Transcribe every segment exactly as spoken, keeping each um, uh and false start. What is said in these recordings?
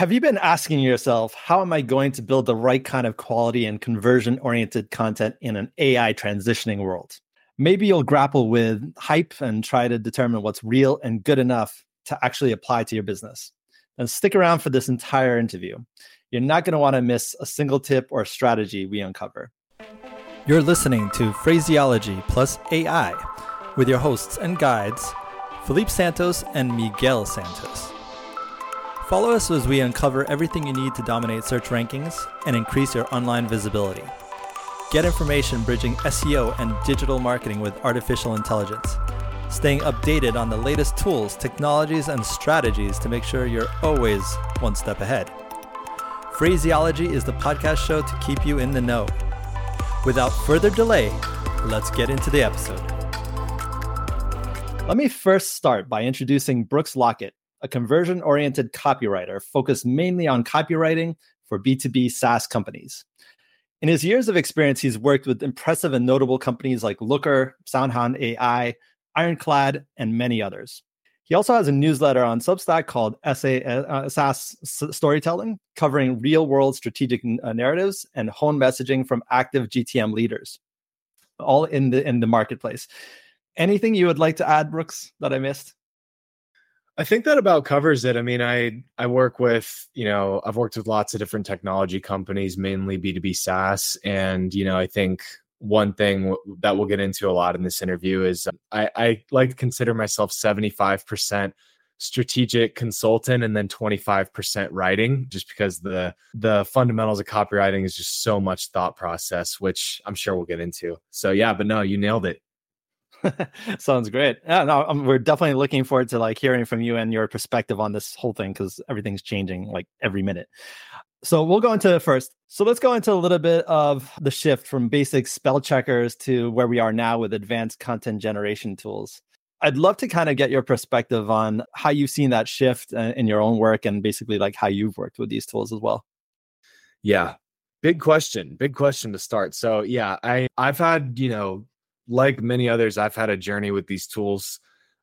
Have you been asking yourself, how am I going to build the right kind of quality and conversion-oriented content in an A I transitioning world? Maybe you'll grapple with hype and try to determine what's real and good enough to actually apply to your business. And stick around for this entire interview. You're not going to want to miss a single tip or strategy we uncover. You're listening to Phraseology plus A I with your hosts and guides, Felipe Santos and Miguel Santos. Follow us as we uncover everything you need to dominate search rankings and increase your online visibility. Get information bridging S E O and digital marketing with artificial intelligence, staying updated on the latest tools, technologies, and strategies to make sure you're always one step ahead. Phraseology is the podcast show to keep you in the know. Without further delay, let's get into the episode. Let me first start by introducing Brooks Lockett, a conversion-oriented copywriter focused mainly on copywriting for B two B SaaS companies. In his years of experience, he's worked with impressive and notable companies like Looker, SoundHound A I, Ironclad, and many others. He also has a newsletter on Substack called S A, uh, SaaS Storytelling, covering real-world strategic uh, narratives and hone messaging from active G T M leaders, all in the in the marketplace. Anything you would like to add, Brooks, that I missed? I think that about covers it. I mean, I I work with, you know, I've worked with lots of different technology companies, mainly B two B SaaS. And, you know, I think one thing w- that we'll get into a lot in this interview is I, I like to consider myself seventy-five percent strategic consultant and then twenty-five percent writing, just because the the fundamentals of copywriting is just so much thought process, which I'm sure we'll get into. So yeah, but no, you nailed it. Sounds great. Yeah, no, um, we're definitely looking forward to like hearing from you and your perspective on this whole thing, because everything's changing like every minute. So we'll go into it first. So let's go into a little bit of the shift from basic spell checkers to where we are now with advanced content generation tools. I'd love to kind of get your perspective on how you've seen that shift in your own work and basically like how you've worked with these tools as well. Yeah, big question. Big question to start. So yeah, I I've had, you know, like many others, I've had a journey with these tools.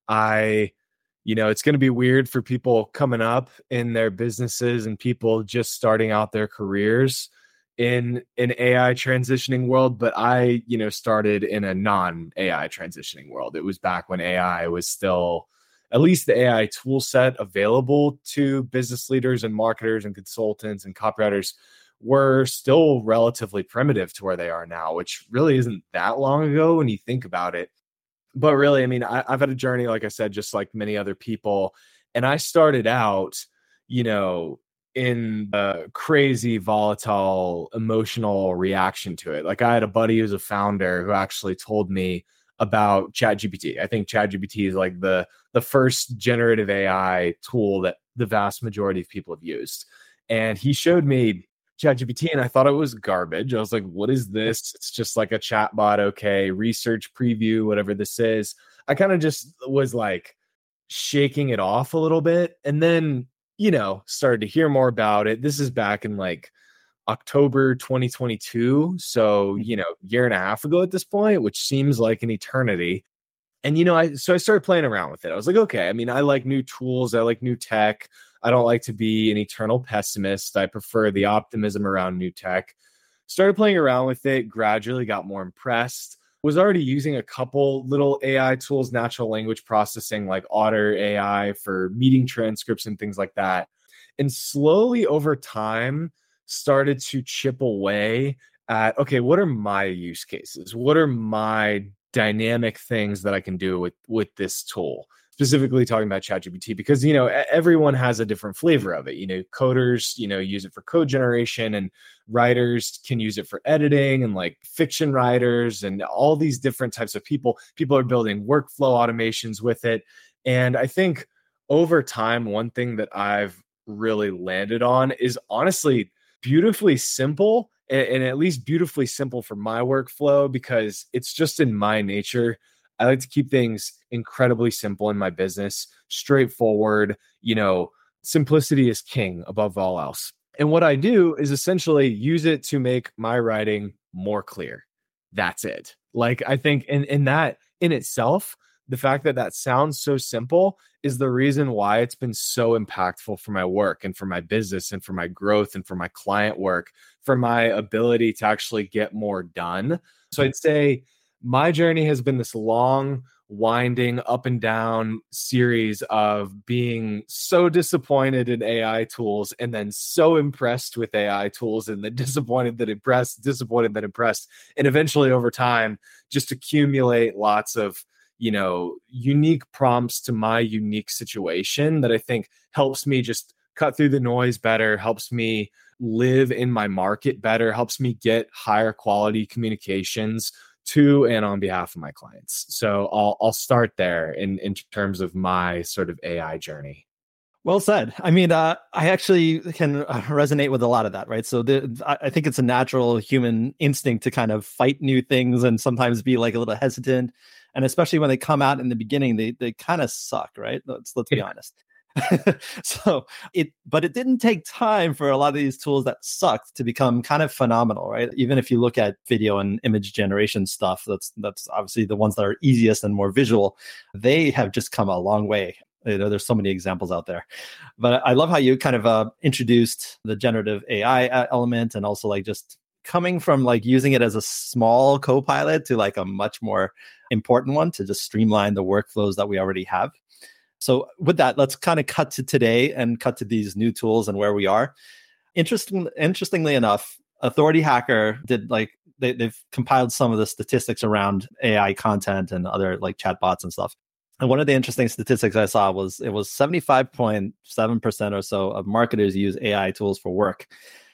I, you know, it's going to be weird for people coming up in their businesses and people just starting out their careers in an A I transitioning world. But I, you know, started in a non-A I transitioning world. It was back when A I was still, at least the A I tool set available to business leaders and marketers and consultants and copywriters were still relatively primitive to where they are now, which really isn't that long ago when you think about it. But really, I mean, I, I've had a journey, like I said, just like many other people. And I started out, you know, in a crazy, volatile, emotional reaction to it. Like I had a buddy who's a founder who actually told me about ChatGPT. I think ChatGPT is like the, the first generative A I tool that the vast majority of people have used. And he showed me ChatGPT and I thought it was garbage. I was like, what is this? It's just like a chatbot. Okay. Research preview, whatever this is. I kind of just was like shaking it off a little bit. And then, you know, started to hear more about it. This is back in like October twenty twenty-two. So, you know, year and a half ago at this point, which seems like an eternity. And, you know, I, so I started playing around with it. I was like, okay, I mean, I like new tools. I like new tech. I don't like to be an eternal pessimist. I prefer the optimism around new tech. Started playing around with it, gradually got more impressed. Was already using a couple little A I tools, natural language processing like Otter A I for meeting transcripts and things like that. And slowly over time, started to chip away at, okay, what are my use cases? What are my dynamic things that I can do with, with this tool? Specifically talking about ChatGPT, because, you know, everyone has a different flavor of it. You know, coders, you know, use it for code generation, and writers can use it for editing, and like fiction writers and all these different types of people. People are building workflow automations with it. And I think over time, one thing that I've really landed on is honestly beautifully simple, and at least beautifully simple for my workflow, because it's just in my nature. I like to keep things incredibly simple in my business, straightforward. You know, simplicity is king above all else. And what I do is essentially use it to make my writing more clear. That's it. Like, I think in, in that in itself, the fact that that sounds so simple is the reason why it's been so impactful for my work and for my business and for my growth and for my client work, for my ability to actually get more done. So I'd say my journey has been this long, winding up and down series of being so disappointed in A I tools and then so impressed with A I tools and then disappointed that impressed, disappointed that impressed. And eventually over time, just accumulate lots of, you know, unique prompts to my unique situation that I think helps me just cut through the noise better, helps me live in my market better, helps me get higher quality communications to and on behalf of my clients. So I'll I'll start there in, in terms of my sort of A I journey. Well said. I mean, uh, I actually can uh, resonate with a lot of that, right? So the, I I think it's a natural human instinct to kind of fight new things and sometimes be like a little hesitant. And especially when they come out in the beginning, they they kind of suck, right? Let's let's be Yeah. honest. So it, but it didn't take time for a lot of these tools that sucked to become kind of phenomenal, right? Even if you look at video and image generation stuff, that's that's obviously the ones that are easiest and more visual. They have just come a long way. You know, there's so many examples out there, but I love how you kind of uh, introduced the generative A I element, and also like just coming from like using it as a small co-pilot to like a much more important one to just streamline the workflows that we already have. So with that, let's kind of cut to today and cut to these new tools and where we are. Interesting, interestingly enough, Authority Hacker did like they, they've compiled some of the statistics around A I content and other like chatbots and stuff. And one of the interesting statistics I saw was it was seventy-five point seven percent or so of marketers use A I tools for work.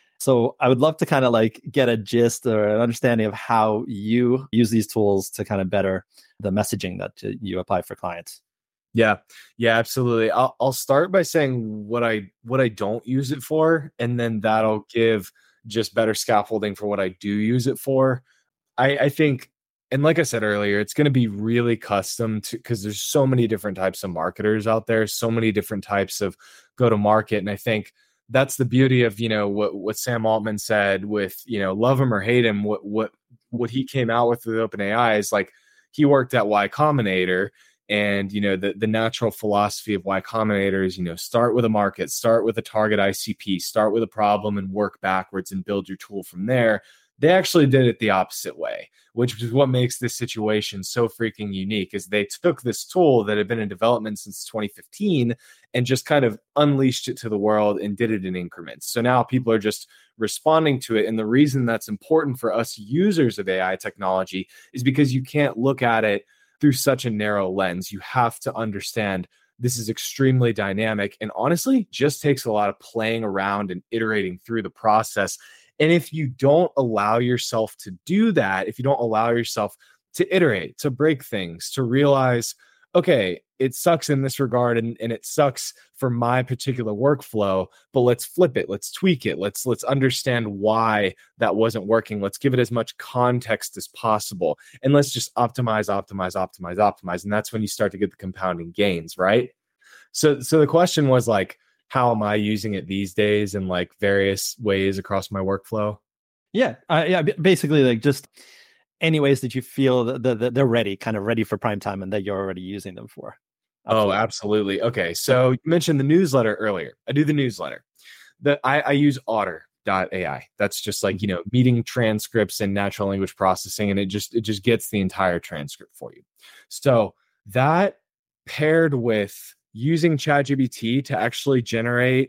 So I would love to kind of like get a gist or an understanding of how you use these tools to kind of better the messaging that you apply for clients. Yeah, yeah, absolutely. I'll I'll start by saying what I what I don't use it for, and then that'll give just better scaffolding for what I do use it for. I, I think, and like I said earlier, it's going to be really custom to because there's so many different types of marketers out there, so many different types of go to market, and I think that's the beauty of you know what what Sam Altman said with you know love him or hate him. What what what he came out with with OpenAI is like he worked at Y Combinator. And, you know, the, the natural philosophy of Y Combinator is, you know, start with a market, start with a target I C P, start with a problem and work backwards and build your tool from there. They actually did it the opposite way, which is what makes this situation so freaking unique is they took this tool that had been in development since twenty fifteen and just kind of unleashed it to the world and did it in increments. So now people are just responding to it. And the reason that's important for us users of A I technology is because you can't look at it through such a narrow lens. You have to understand this is extremely dynamic and honestly just takes a lot of playing around and iterating through the process. And if you don't allow yourself to do that, if you don't allow yourself to iterate, to break things, to realize, okay, it sucks in this regard and, and it sucks for my particular workflow, but let's flip it. Let's tweak it. Let's let's understand why that wasn't working. Let's give it as much context as possible. And let's just optimize, optimize, optimize, optimize. And that's when you start to get the compounding gains, right? So so the question was like, how am I using it these days in like various ways across my workflow? Yeah. Uh, yeah. Basically like just any ways that you feel that, that, that they're ready, kind of ready for prime time and that you're already using them for. Absolutely. Oh, absolutely. Okay. So you mentioned the newsletter earlier. I do the newsletter. The I, I use Otter dot A I. That's just like, you know, meeting transcripts and natural language processing. And it just it just gets the entire transcript for you. So that paired with using ChatGPT to actually generate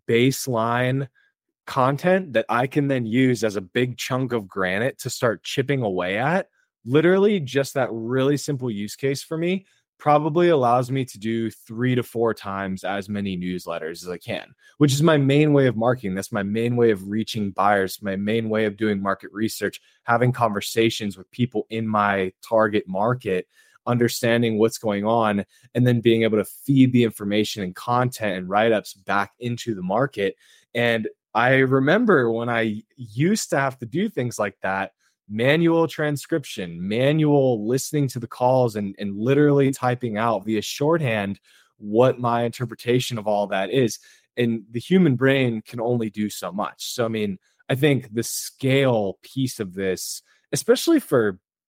baseline content that I can then use as a big chunk of granite to start chipping away at, literally just that really simple use case for me probably allows me to do three to four times as many newsletters as I can, which is my main way of marketing. That's my main way of reaching buyers, my main way of doing market research, having conversations with people in my target market, understanding what's going on, and then being able to feed the information and content and write-ups back into the market. And I remember when I used to have to do things like that, manual transcription, manual listening to the calls and, and literally typing out via shorthand what my interpretation of all that is. And the human brain can only do so much. So, I mean, I think the scale piece of this, especially for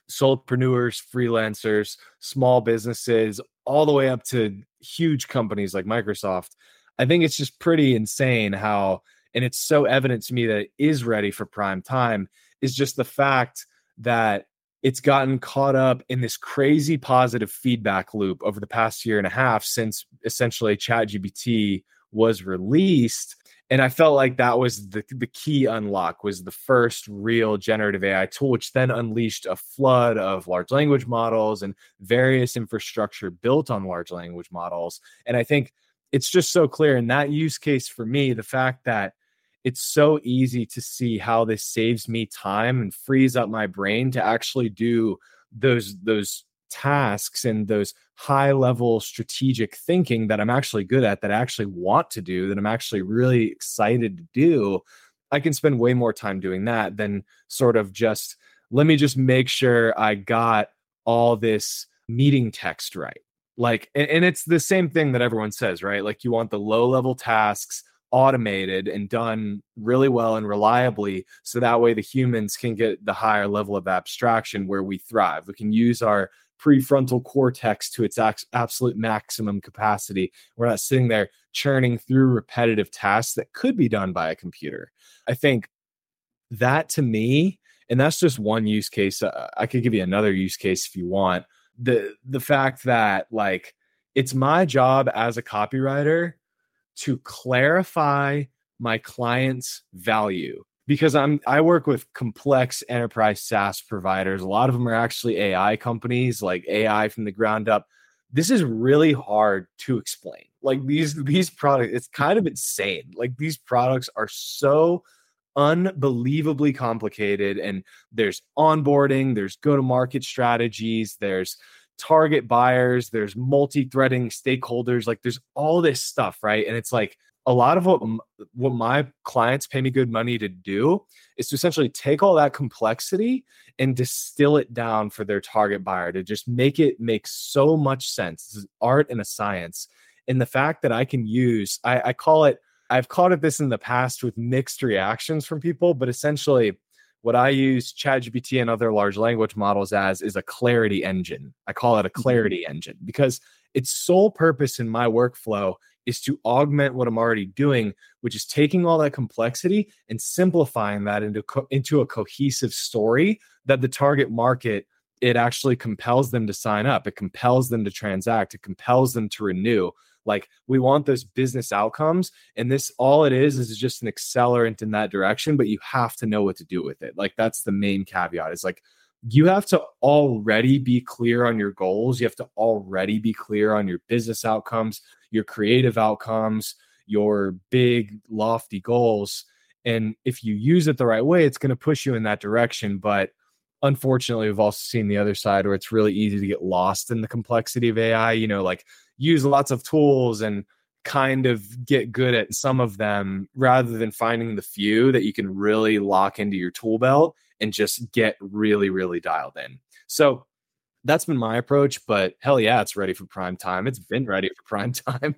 solopreneurs, freelancers, small businesses, all the way up to huge companies like Microsoft. I think it's just pretty insane how, and it's so evident to me that it is ready for prime time, is just the fact that it's gotten caught up in this crazy positive feedback loop over the past year and a half since essentially ChatGPT was released. And I felt like that was the, the key unlock, was the first real generative A I tool, which then unleashed a flood of large language models and various infrastructure built on large language models. And I think it's just so clear in that use case for me, the fact that it's so easy to see how this saves me time and frees up my brain to actually do those, those tasks and those high level strategic thinking that I'm actually good at, that I actually want to do, that I'm actually really excited to do. I can spend way more time doing that than sort of just, let me just make sure I got all this meeting text right. Like, and, and it's the same thing that everyone says, right? Like, you want the low level tasks automated and done really well and reliably, so that way the humans can get the higher level of abstraction where we thrive. We can use our prefrontal cortex to its absolute maximum capacity. We're not sitting there churning through repetitive tasks that could be done by a computer. I think that, to me, and that's just one use case. Uh, I could give you another use case if you want. The the fact that, like, it's my job as a copywriter to clarify my client's value, because I'm I work with complex enterprise SaaS providers. A lot of them are actually A I companies, like A I from the ground up. This is really hard to explain. Like, these these products, it's kind of insane. Like, these products are so unbelievably complicated, and there's onboarding, there's go-to-market strategies, there's target buyers, there's multi-threading stakeholders, like, there's all this stuff, right? And it's like, a lot of what what my clients pay me good money to do is to essentially take all that complexity and distill it down for their target buyer, to just make it make so much sense. This is art and a science. And the fact that I can use, I, I call it, I've called it this in the past with mixed reactions from people, but essentially what I use ChatGPT and other large language models as is a clarity engine. I call it a clarity engine because its sole purpose in my workflow is to augment what I'm already doing, which is taking all that complexity and simplifying that into, co- into a cohesive story that the target market, it actually compels them to sign up. It compels them to transact. It compels them to renew. Like, we want those business outcomes, and this, all it is, is just an accelerant in that direction, but you have to know what to do with it. Like, that's the main caveat. Is like, you have to already be clear on your goals. You have to already be clear on your business outcomes, your creative outcomes, your big, lofty goals. And if you use it the right way, it's going to push you in that direction. But unfortunately, we've also seen the other side where it's really easy to get lost in the complexity of A I, you know, like, use lots of tools and kind of get good at some of them rather than finding the few that you can really lock into your tool belt and just get really, really dialed in. So that's been my approach, but hell yeah, it's ready for prime time. It's been ready for prime time.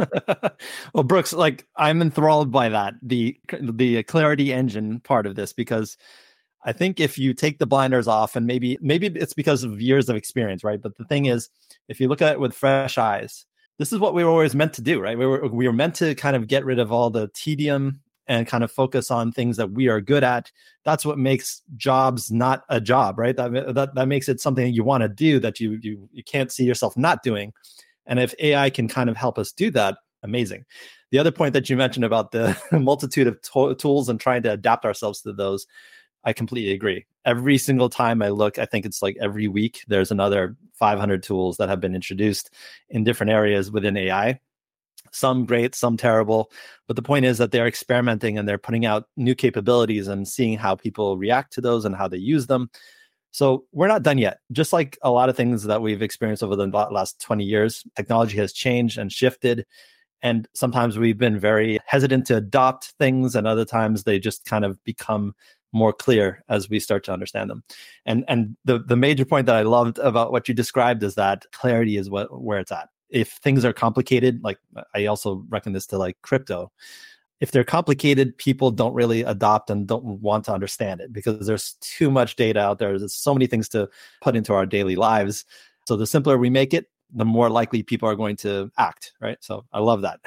Well, Brooks, like, I'm enthralled by that, the the clarity engine part of this, because I think if you take the blinders off, and maybe maybe it's because of years of experience, right? But the thing is, if you look at it with fresh eyes, this is what we were always meant to do, right? We were we were meant to kind of get rid of all the tedium and kind of focus on things that we are good at. That's what makes jobs not a job, right? That that, that makes it something you want to do that you you you can't see yourself not doing. And if A I can kind of help us do that, amazing. The other point that you mentioned about the multitude of to- tools and trying to adapt ourselves to those, I completely agree. Every single time I look, I think it's like every week, there's another five hundred tools that have been introduced in different areas within A I. Some great, some terrible. But the point is that they're experimenting and they're putting out new capabilities and seeing how people react to those and how they use them. So we're not done yet. Just like a lot of things that we've experienced over the last twenty years, technology has changed and shifted. And sometimes we've been very hesitant to adopt things, and other times they just kind of become more clear as we start to understand them. And and the the major point that I loved about what you described is that clarity is what where it's at. If things are complicated, like I also reckon this to like crypto, if they're complicated, people don't really adopt and don't want to understand it because there's too much data out there. There's so many things to put into our daily lives. So the simpler we make it, the more likely people are going to act, right? So I love that.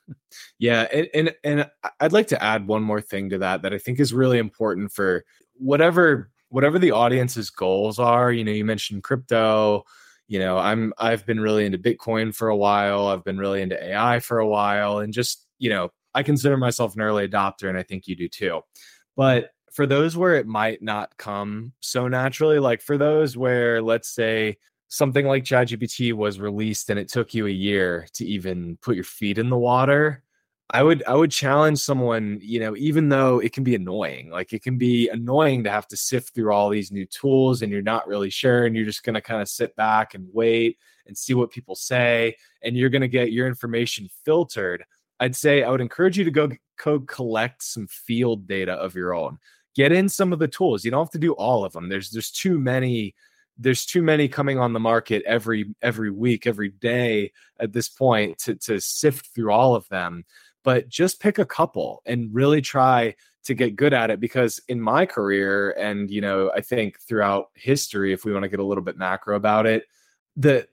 Yeah, and, and and I'd like to add one more thing to that that I think is really important for whatever whatever the audience's goals are. You know, you mentioned crypto. You know, I'm I've been really into Bitcoin for a while. I've been really into A I for a while, and just, you know, I consider myself an early adopter, and I think you do too. But for those where it might not come so naturally, like for those where, let's say, something like ChatGPT was released and it took you a year to even put your feet in the water, I would I would challenge someone, you know, even though it can be annoying, like it can be annoying to have to sift through all these new tools and you're not really sure and you're just going to kind of sit back and wait and see what people say and you're going to get your information filtered. I'd say I would encourage you to go, go collect some field data of your own. Get in some of the tools. You don't have to do all of them. There's there's too many There's too many coming on the market every every week, every day at this point to, to sift through all of them. But just pick a couple and really try to get good at it. Because in my career, and you know, I think throughout history, if we want to get a little bit macro about it, the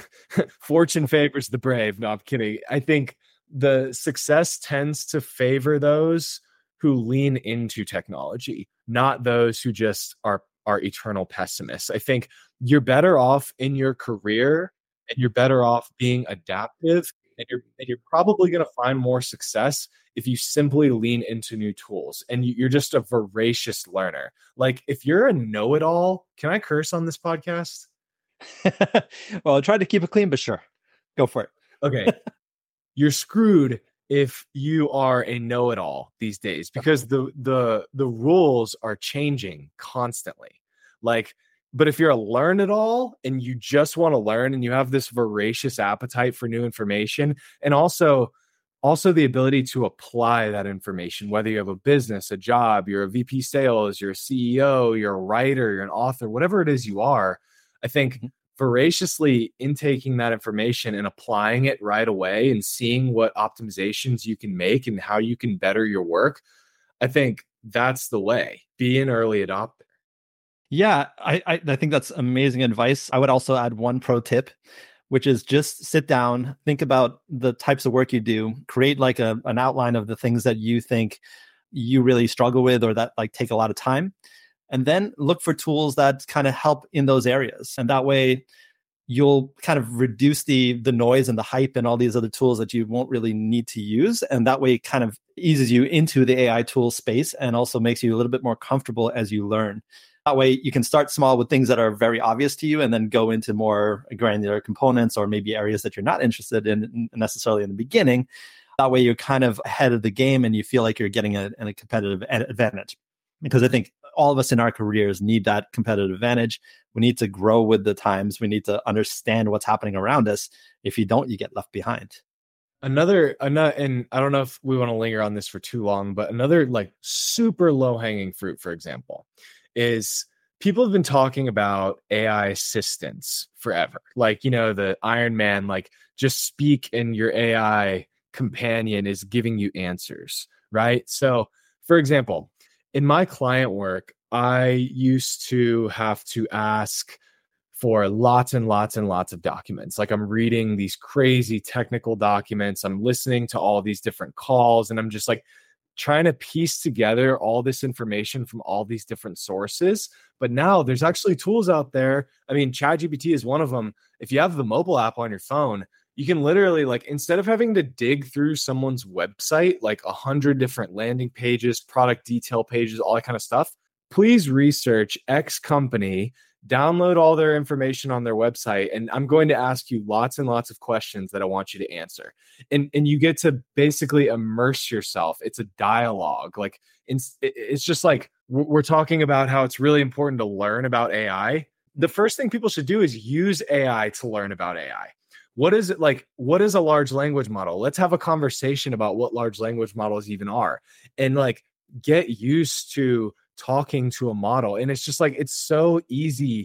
fortune favors the brave. No, I'm kidding. I think the success tends to favor those who lean into technology, not those who just are are eternal pessimists. I think you're better off in your career and you're better off being adaptive, and you're, and you're probably going to find more success if you simply lean into new tools and you're just a voracious learner. Like if you're a know-it-all, can I curse on this podcast? Well, I tried to keep it clean, but sure, go for it. Okay. You're screwed if you are a know-it-all these days, because the the the rules are changing constantly. Like, but if you're a learn-it-all and you just want to learn and you have this voracious appetite for new information, and also also the ability to apply that information, whether you have a business, a job, you're a V P sales, you're a C E O, you're a writer, you're an author, whatever it is you are, I think voraciously intaking that information and applying it right away and seeing what optimizations you can make and how you can better your work, I think that's the way. Be an early adopter. Yeah, I, I, I think that's amazing advice. I would also add one pro tip, which is just sit down, think about the types of work you do, create like a, an outline of the things that you think you really struggle with or that like take a lot of time. And then look for tools that kind of help in those areas. And that way you'll kind of reduce the the noise and the hype and all these other tools that you won't really need to use. And that way it kind of eases you into the A I tool space and also makes you a little bit more comfortable as you learn. That way you can start small with things that are very obvious to you and then go into more granular components or maybe areas that you're not interested in necessarily in the beginning. That way you're kind of ahead of the game and you feel like you're getting a, a competitive advantage. Because I think all of us in our careers need that competitive advantage. We need to grow with the times. We need to understand what's happening around us. If you don't, you get left behind. Another, another, and I don't know if we want to linger on this for too long, but another like super low hanging fruit, for example, is people have been talking about A I assistants forever. Like, you know, the Iron Man, like just speak and your A I companion is giving you answers, right? So for example, in my client work, I used to have to ask for lots and lots and lots of documents. Like I'm reading these crazy technical documents. I'm listening to all these different calls, and I'm just like trying to piece together all this information from all these different sources. But now there's actually tools out there. I mean, ChatGPT is one of them. If you have the mobile app on your phone, you can literally, like, instead of having to dig through someone's website, like a hundred different landing pages, product detail pages, all that kind of stuff, please research X company, download all their information on their website, and I'm going to ask you lots and lots of questions that I want you to answer. And, and you get to basically immerse yourself. It's a dialogue. Like, it's, it's just like, we're talking about how it's really important to learn about A I. The first thing people should do is use A I to learn about A I. What is it like? What is a large language model? Let's have a conversation about what large language models even are, and like get used to talking to a model. And it's just like, it's so easy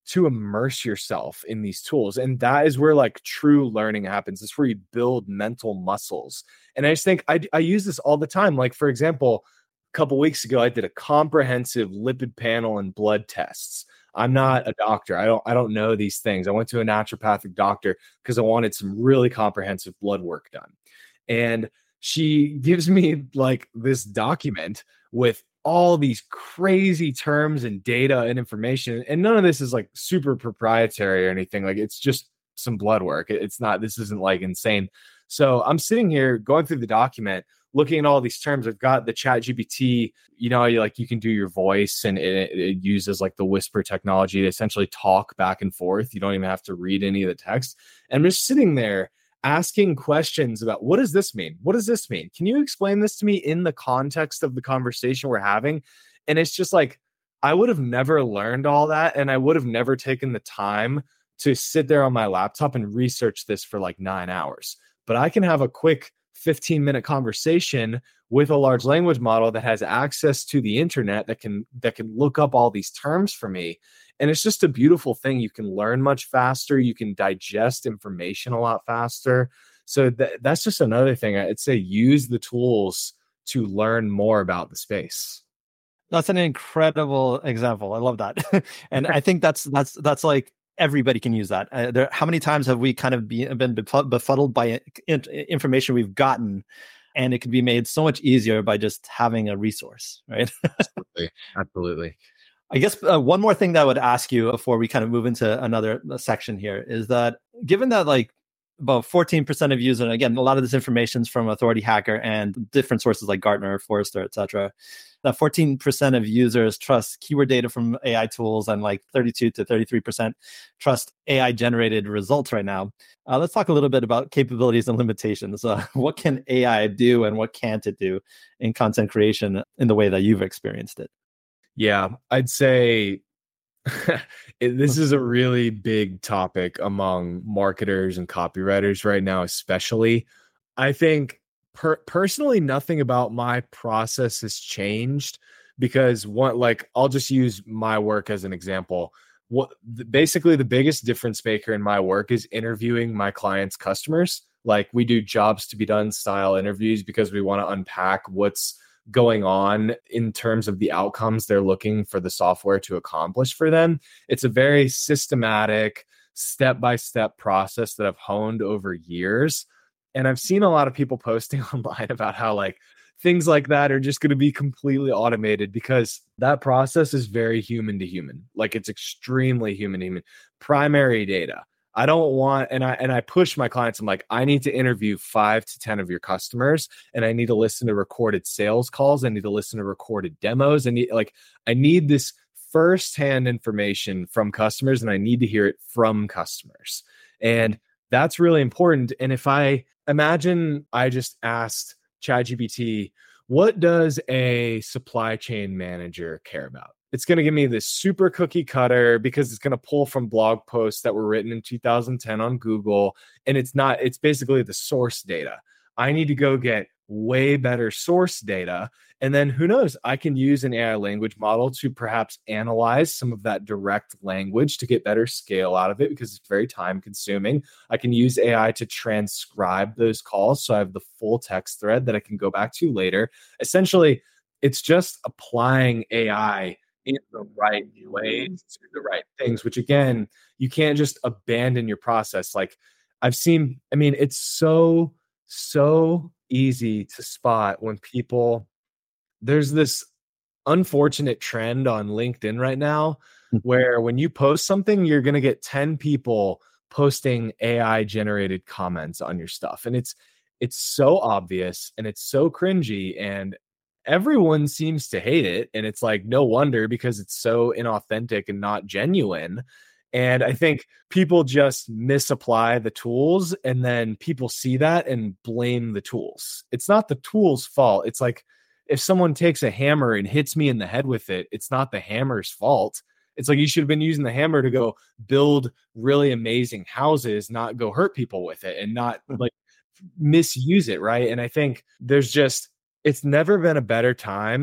to immerse yourself in these tools. And that is where like true learning happens. It's where you build mental muscles. And I just think I, I use this all the time. Like, for example, a couple weeks ago, I did a comprehensive lipid panel and blood tests. I'm not a doctor. I don't I don't know these things. I went to a naturopathic doctor because I wanted some really comprehensive blood work done. And she gives me like this document with all these crazy terms and data and information. And none of this is like super proprietary or anything. Like, it's just some blood work. It's not, this isn't like insane. So I'm sitting here going through the document, looking at all these terms. I've got the Chat G P T, you know, you like you can do your voice, and it, it uses like the whisper technology to essentially talk back and forth. You don't even have to read any of the text. And I'm just sitting there asking questions about, what does this mean? What does this mean? Can you explain this to me in the context of the conversation we're having? And it's just like, I would have never learned all that. And I would have never taken the time to sit there on my laptop and research this for like nine hours. But I can have a quick fifteen minute conversation with a large language model that has access to the internet that can, that can look up all these terms for me. And it's just a beautiful thing. You can learn much faster. You can digest information a lot faster. So th- that's just another thing. I'd say use the tools to learn more about the space. That's an incredible example. I love that. And I think that's, that's, that's like, everybody can use that. Uh, there, how many times have we kind of be, been befuddled by in, information we've gotten, and it could be made so much easier by just having a resource, right? Absolutely. Absolutely. I guess uh, one more thing that I would ask you before we kind of move into another section here is that, given that like about fourteen percent of users, and again, a lot of this information is from Authority Hacker and different sources like Gartner, Forrester, et cetera, that fourteen percent of users trust keyword data from A I tools, and like thirty-two to thirty-three percent trust A I generated results right now. Uh, let's talk a little bit about capabilities and limitations. Uh, what can A I do and what can't it do in content creation in the way that you've experienced it? Yeah, I'd say it, this is a really big topic among marketers and copywriters right now, especially. I think per- personally, nothing about my process has changed, because one, like, I'll just use my work as an example. What basically the biggest difference maker in my work is interviewing my clients' customers. Like, we do jobs to be done style interviews because we want to unpack what's going on in terms of the outcomes they're looking for the software to accomplish for them. It's a very systematic, step-by-step process that I've honed over years. And I've seen a lot of people posting online about how like things like that are just going to be completely automated, because that process is very human to human. Like, it's extremely human to human. Primary data. I don't want, and I and I push my clients. I'm like, I need to interview five to ten of your customers, and I need to listen to recorded sales calls. I need to listen to recorded demos. I need like I need this firsthand information from customers, and I need to hear it from customers. And that's really important. And if I imagine I just asked ChatGPT, what does a supply chain manager care about? It's going to give me this super cookie cutter, because it's going to pull from blog posts that were written in two thousand ten on Google. And it's not, it's basically the source data. I need to go get way better source data. And then who knows, I can use an A I language model to perhaps analyze some of that direct language to get better scale out of it, because it's very time consuming. I can use A I to transcribe those calls, so I have the full text thread that I can go back to later. Essentially, it's just applying A I in the right ways to the right things, which again, you can't just abandon your process. Like, I've seen, I mean, it's so, so easy to spot when people, there's this unfortunate trend on LinkedIn right now where when you post something, you're going to get ten people posting A I generated comments on your stuff. And it's, it's so obvious and it's so cringy, and everyone seems to hate it. And it's like, no wonder, because it's so inauthentic and not genuine. And I think people just misapply the tools, and then people see that and blame the tools. It's not the tool's fault. It's like, if someone takes a hammer and hits me in the head with it, it's not the hammer's fault. It's like, you should have been using the hammer to go build really amazing houses, not go hurt people with it, and not like misuse it. Right. And I think there's just, it's never been a better time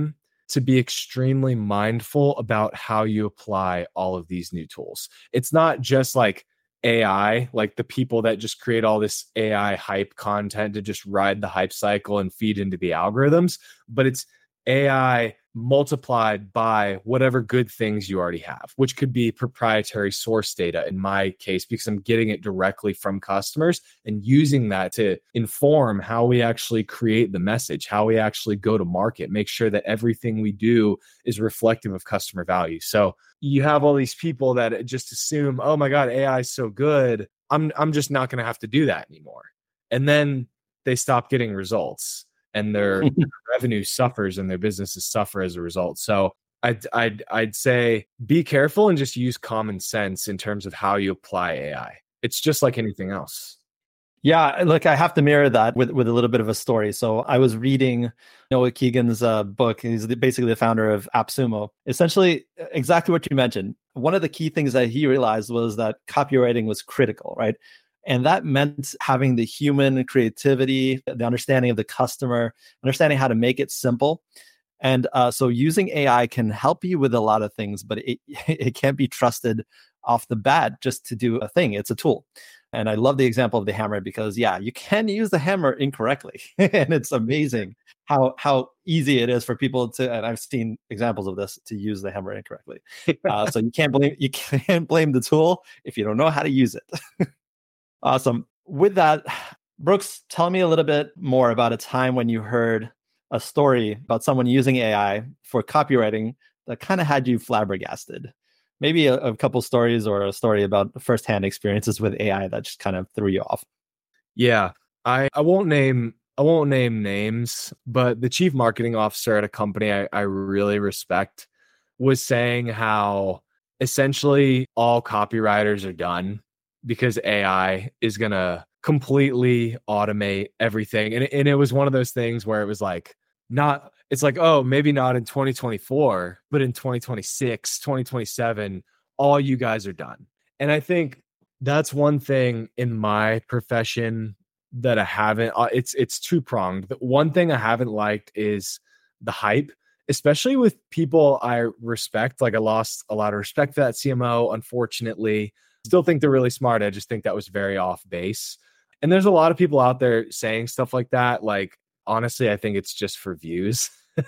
to be extremely mindful about how you apply all of these new tools. It's not just like A I, like the people that just create all this A I hype content to just ride the hype cycle and feed into the algorithms, but it's A I multiplied by whatever good things you already have, which could be proprietary source data in my case, because I'm getting it directly from customers and using that to inform how we actually create the message, how we actually go to market, make sure that everything we do is reflective of customer value. So you have all these people that just assume, oh my God, A I is so good, I'm I'm just not going to have to do that anymore. And then they stop getting results and their revenue suffers and their businesses suffer as a result. So I'd, I'd, I'd say be careful and just use common sense in terms of how you apply A I. It's just like anything else. Yeah, look, I have to mirror that with, with a little bit of a story. So I was reading Noah Kagan's uh, book. He's the, basically the founder of AppSumo. Essentially, exactly what you mentioned. One of the key things that he realized was that copywriting was critical, right? And that meant having the human creativity, the understanding of the customer, understanding how to make it simple. And uh, so using A I can help you with a lot of things, but it, it can't be trusted off the bat just to do a thing. It's a tool. And I love the example of the hammer because, yeah, you can use the hammer incorrectly. And it's amazing how how easy it is for people to, and I've seen examples of this, to use the hammer incorrectly. Uh, so you can't blame you can't blame the tool if you don't know how to use it. Awesome. With that, Brooks, tell me a little bit more about a time when you heard a story about someone using A I for copywriting that kind of had you flabbergasted. Maybe a, a couple stories or a story about firsthand experiences with A I that just kind of threw you off. Yeah, I, I won't name I won't name names, but the chief marketing officer at a company I, I really respect was saying how essentially all copywriters are done because A I is going to completely automate everything. And, and it was one of those things where it was like, not, it's like, oh, maybe not in twenty twenty-four, but in twenty twenty-six, twenty twenty-seven, all you guys are done. And I think that's one thing in my profession that I haven't, uh, it's, it's two pronged. The one thing I haven't liked is the hype, especially with people I respect. Like I lost a lot of respect for that C M O, unfortunately. Still think they're really smart. I just think that was very off base. And there's a lot of people out there saying stuff like that. Like, honestly, I think it's just for views.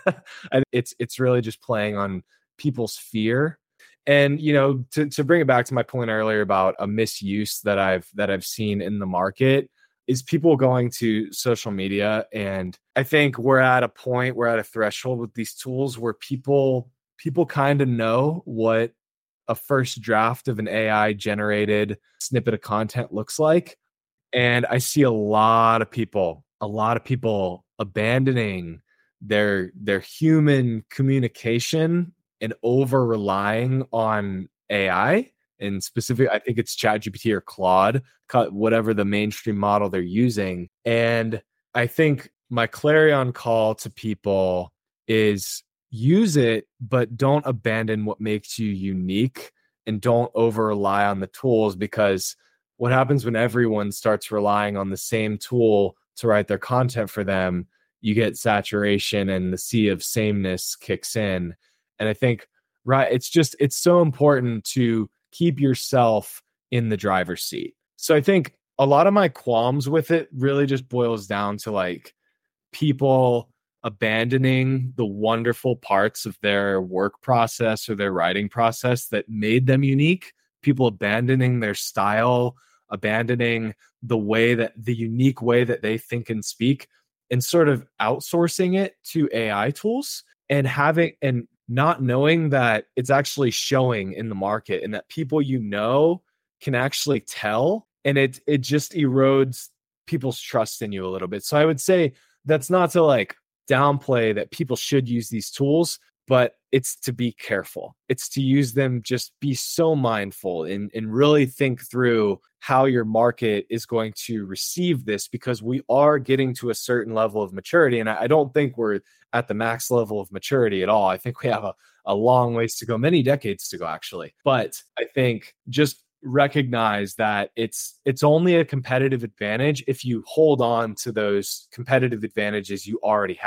And it's it's really just playing on people's fear. And, you know, to, to bring it back to my point earlier about a misuse that I've that I've seen in the market is people going to social media. And I think we're at a point, we're at a threshold with these tools where people people kind of know what a first draft of an A I generated snippet of content looks like. And I see a lot of people, a lot of people abandoning their, their human communication and over relying on A I. And specific, I think it's ChatGPT or Claude, whatever the mainstream model they're using. And I think my clarion call to people is use it, but don't abandon what makes you unique and don't over rely on the tools, because what happens when everyone starts relying on the same tool to write their content for them, you get saturation and the sea of sameness kicks in. And I think, right, it's just, it's so important to keep yourself in the driver's seat. So I think a lot of my qualms with it really just boils down to like people abandoning the wonderful parts of their work process or their writing process that made them unique, people abandoning their style, abandoning the way that the unique way that they think and speak, and sort of outsourcing it to A I tools and having and not knowing that it's actually showing in the market and that people you know can actually tell, and it it just erodes people's trust in you a little bit. So I would say that's not to like downplay that people should use these tools, but it's to be careful. It's to use them, just be so mindful and, and really think through how your market is going to receive this, because we are getting to a certain level of maturity. And I, I don't think we're at the max level of maturity at all. I think we have a, a long ways to go, many decades to go, actually. But I think just recognize that it's it's only a competitive advantage if you hold on to those competitive advantages you already had.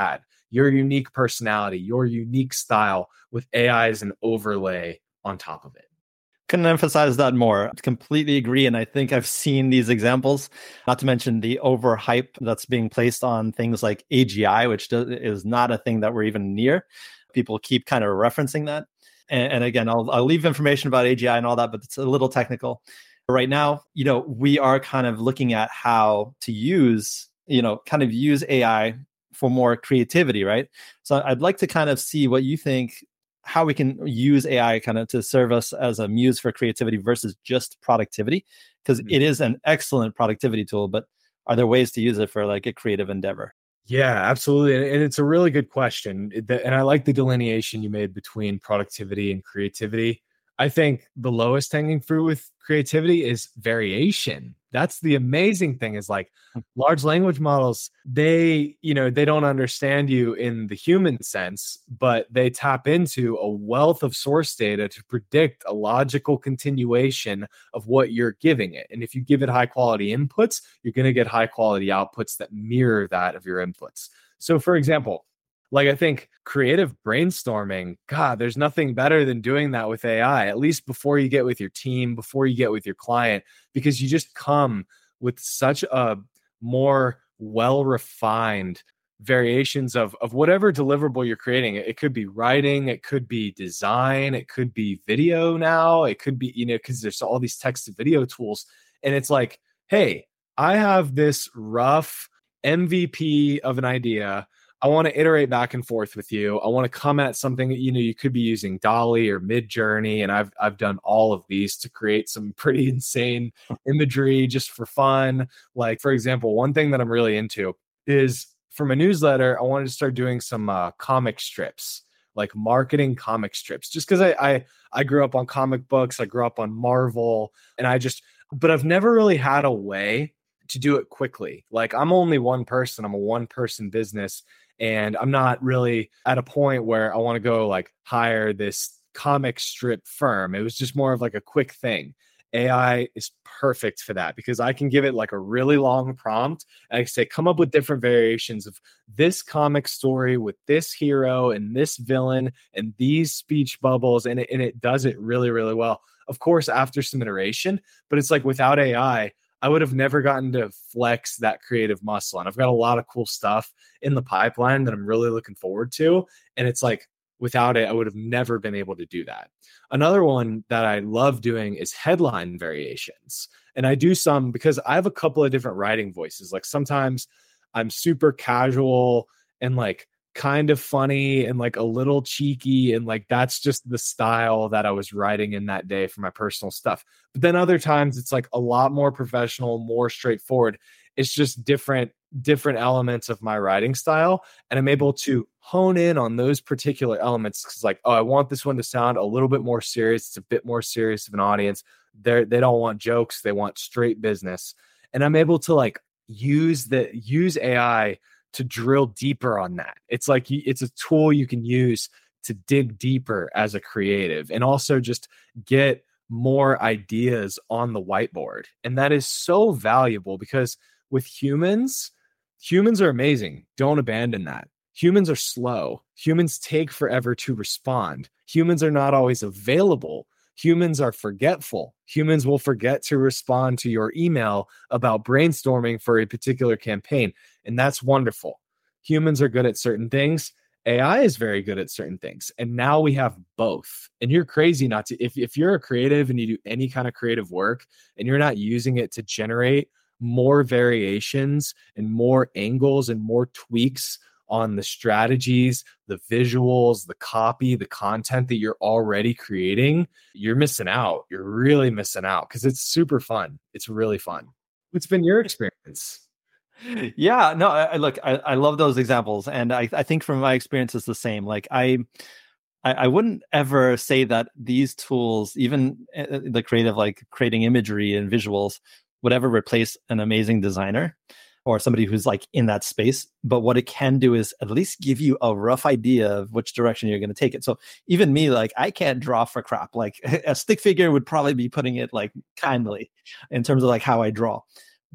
your unique personality, your unique style with A I as an overlay on top of it. Couldn't emphasize that more. Completely agree. And I think I've seen these examples, not to mention the overhype that's being placed on things like A G I, which is not a thing that we're even near. People keep kind of referencing that. And, and again, I'll, I'll leave information about A G I and all that, but it's a little technical. Right now, you know, we are kind of looking at how to use, you know, kind of use A I for more creativity, right? So I'd like to kind of see what you think, how we can use A I kind of to serve us as a muse for creativity versus just productivity, because mm-hmm. it is an excellent productivity tool, but are there ways to use it for like a creative endeavor? Yeah, absolutely. And it's a really good question. And I like the delineation you made between productivity and creativity. I think the lowest hanging fruit with creativity is variation. That's the amazing thing is like large language models, they, you know, they don't understand you in the human sense, but they tap into a wealth of source data to predict a logical continuation of what you're giving it. And if you give it high quality inputs, you're going to get high quality outputs that mirror that of your inputs. So for example, like I think creative brainstorming, God, there's nothing better than doing that with A I, at least before you get with your team, before you get with your client, because you just come with such a more well-refined variations of, of whatever deliverable you're creating. It could be writing, it could be design, it could be video now, it could be, you know, because there's all these text to video tools. And it's like, hey, I have this rough M V P of an idea. I want to iterate back and forth with you. I want to come at something that, you know, you could be using Dolly or Midjourney. And I've, I've done all of these to create some pretty insane imagery just for fun. Like, for example, one thing that I'm really into is for my newsletter, I wanted to start doing some uh, comic strips, like marketing comic strips, just because I, I, I grew up on comic books. I grew up on Marvel and I just, but I've never really had a way to do it quickly. Like I'm only one person. I'm a one person business. And I'm not really at a point where I want to go like hire this comic strip firm. It was just more of like a quick thing. A I is perfect for that because I can give it like a really long prompt. And I can say, come up with different variations of this comic story with this hero and this villain and these speech bubbles. And it, and it does it really, really well. Of course, after some iteration, but it's like without A I, I would have never gotten to flex that creative muscle. And I've got a lot of cool stuff in the pipeline that I'm really looking forward to. And it's like, without it, I would have never been able to do that. Another one that I love doing is headline variations. And I do some because I have a couple of different writing voices. Like sometimes I'm super casual and like kind of funny and like a little cheeky. And like, that's just the style that I was writing in that day for my personal stuff. But then other times it's like a lot more professional, more straightforward. It's just different, different elements of my writing style. And I'm able to hone in on those particular elements. Cause like, oh, I want this one to sound a little bit more serious. It's a bit more serious of an audience. They're, they don't want jokes. They want straight business. And I'm able to like use the, use A I to drill deeper on that. It's like, it's a tool you can use to dig deeper as a creative and also just get more ideas on the whiteboard. And that is so valuable because with humans, humans are amazing. Don't abandon that. Humans are slow. Humans take forever to respond. Humans are not always available. Humans are forgetful. Humans will forget to respond to your email about brainstorming for a particular campaign. And that's wonderful. Humans are good at certain things. A I is very good at certain things. And now we have both. And you're crazy not to, if, if you're a creative and you do any kind of creative work and you're not using it to generate more variations and more angles and more tweaks on the strategies, the visuals, the copy, the content that you're already creating, you're missing out. You're really missing out because it's super fun. It's really fun. What's been your experience? Yeah, no, I, look, I, I love those examples. And I, I think from my experience, it's the same. Like I, I, I wouldn't ever say that these tools, even the creative, like creating imagery and visuals, would ever replace an amazing designer or somebody who's like in that space. But what it can do is at least give you a rough idea of which direction you're going to take it. So even me, like I can't draw for crap. Like a stick figure would probably be putting it like kindly in terms of like how I draw.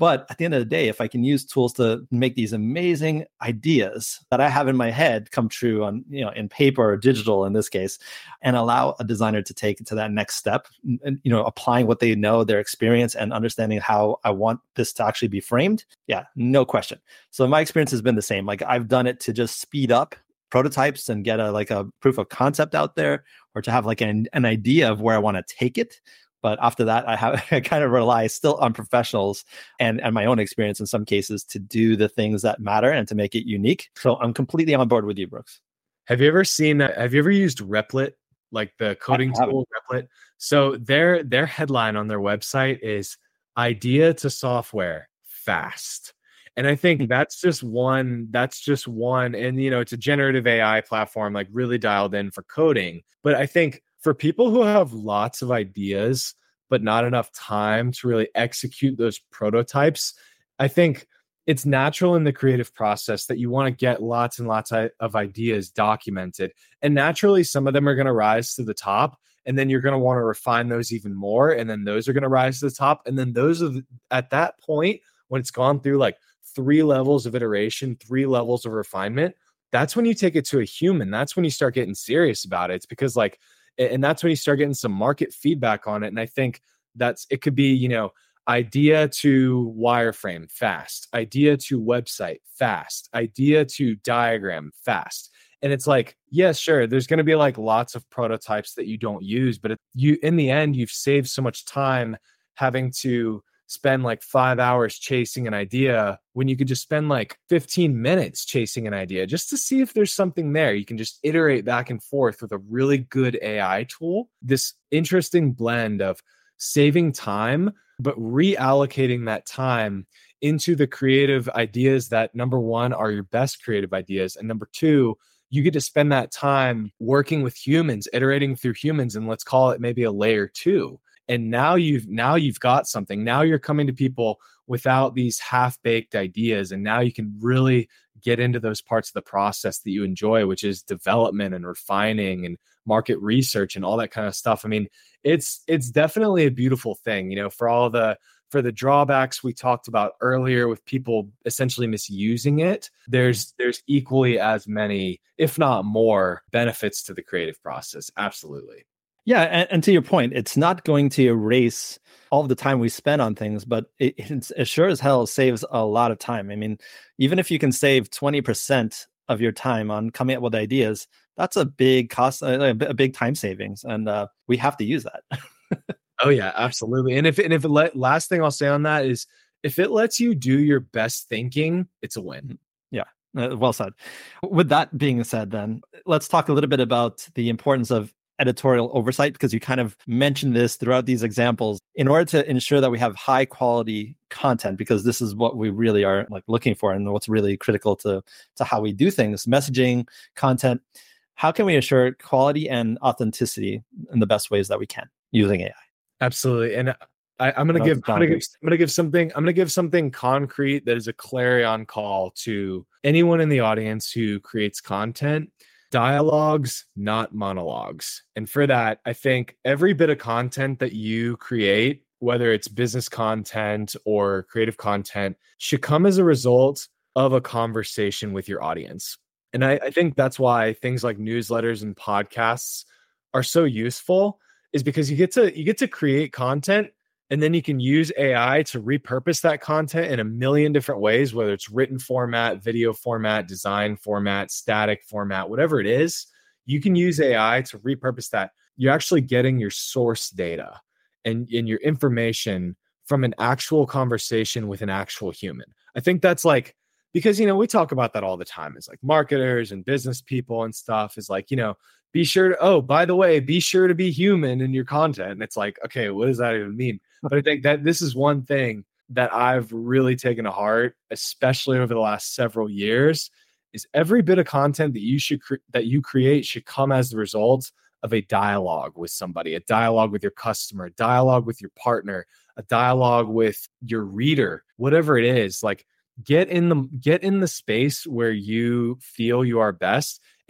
But at the end of the day, if I can use tools to make these amazing ideas that I have in my head come true on, you know, in paper or digital in this case, and allow a designer to take it to that next step, and, you know, applying what they know, their experience, and understanding how I want this to actually be framed. Yeah, no question. So my experience has been the same. Like I've done it to just speed up prototypes and get a like a proof of concept out there, or to have like an, an idea of where I want to take it. But after that, I have I kind of rely still on professionals and, and my own experience in some cases to do the things that matter and to make it unique. So I'm completely on board with you, Brooks. Have you ever seen, have you ever used Replit, like the coding tool Replit? So their their headline on their website is idea to software fast. And I think that's just one, that's just one. And, you know, it's a generative A I platform, like really dialed in for coding. But I think for people who have lots of ideas, but not enough time to really execute those prototypes, I think it's natural in the creative process that you want to get lots and lots of ideas documented. And naturally, some of them are going to rise to the top. And then you're going to want to refine those even more. And then those are going to rise to the top. And then those are the, at that point, when it's gone through like three levels of iteration, three levels of refinement, that's when you take it to a human. That's when you start getting serious about it. It's because like, and that's when you start getting some market feedback on it. And I think that's, it could be, you know, idea to wireframe fast, idea to website fast, idea to diagram fast. And it's like, yeah, sure, there's going to be like lots of prototypes that you don't use, but if you, in the end, you've saved so much time having to spend like five hours chasing an idea when you could just spend like fifteen minutes chasing an idea just to see if there's something there. You can just iterate back and forth with a really good A I tool. This interesting blend of saving time, but reallocating that time into the creative ideas that, number one, are your best creative ideas. And number two, you get to spend that time working with humans, iterating through humans, and let's call it maybe a layer two. And now you've now you've got something. Now you're coming to people without these half-baked ideas. And now you can really get into those parts of the process that you enjoy, which is development and refining and market research and all that kind of stuff. I mean, it's it's definitely a beautiful thing, you know, for all the for the drawbacks we talked about earlier with people essentially misusing it. There's there's equally as many, if not more, benefits to the creative process. Absolutely. Yeah, and, and to your point, it's not going to erase all of the time we spend on things, but it, it's, it sure as hell saves a lot of time. I mean, even if you can save twenty percent of your time on coming up with ideas, that's a big cost, a, a big time savings, and uh, we have to use that. Oh yeah, absolutely. And if and if it let, last thing I'll say on that is, if it lets you do your best thinking, it's a win. Yeah. Uh, well said. With that being said, then let's talk a little bit about the importance of editorial oversight, because you kind of mentioned this throughout these examples, in order to ensure that we have high quality content, because this is what we really are like looking for and what's really critical to, to how we do things, messaging, content. How can we assure quality and authenticity in the best ways that we can using A I? Absolutely. And I, I'm going to give, I'm going to give, I'm going to give something, I'm going to give something concrete that is a clarion call to anyone in the audience who creates content. Dialogues, not monologues. And for that, I think every bit of content that you create, whether it's business content or creative content, should come as a result of a conversation with your audience. And I, I think that's why things like newsletters and podcasts are so useful, is because you get to you get to create content, and then you can use A I to repurpose that content in a million different ways, whether it's written format, video format, design format, static format, whatever it is. You can use A I to repurpose that. You're actually getting your source data and, and your information from an actual conversation with an actual human. I think that's like, because, you know, we talk about that all the time as like marketers and business people and stuff, is like, you know, be sure to, oh, by the way, be sure to be human in your content. And it's like, okay, what does that even mean? But I think that this is one thing that I've really taken to heart, especially over the last several years, is every bit of content that you should cre- that you create should come as the result of a dialogue with somebody, a dialogue with your customer, a dialogue with your partner, a dialogue with your reader, whatever it is. Like, get in the get in the space where you feel you are best,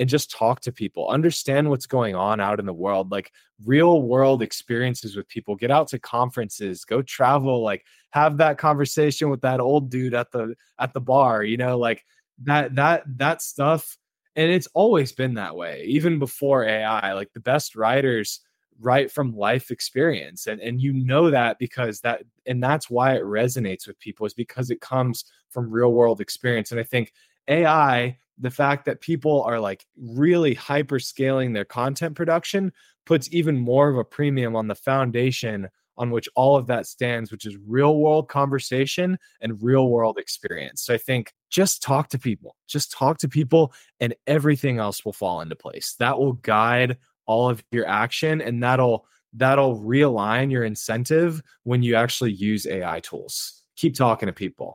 and just talk to people, understand what's going on out in the world, like real world experiences with people, get out to conferences, go travel, like have that conversation with that old dude at the, at the bar, you know, like that, that, that stuff. And it's always been that way, even before A I. Like the best writers write from life experience. And, and you know that because that, and that's why it resonates with people, is because it comes from real world experience. And I think A I, the fact that people are like really hyper scaling their content production, puts even more of a premium on the foundation on which all of that stands, which is real world conversation and real world experience. So I think just talk to people, just talk to people, and everything else will fall into place. That will guide all of your action, and that'll that'll realign your incentive when you actually use A I tools. Keep talking to people.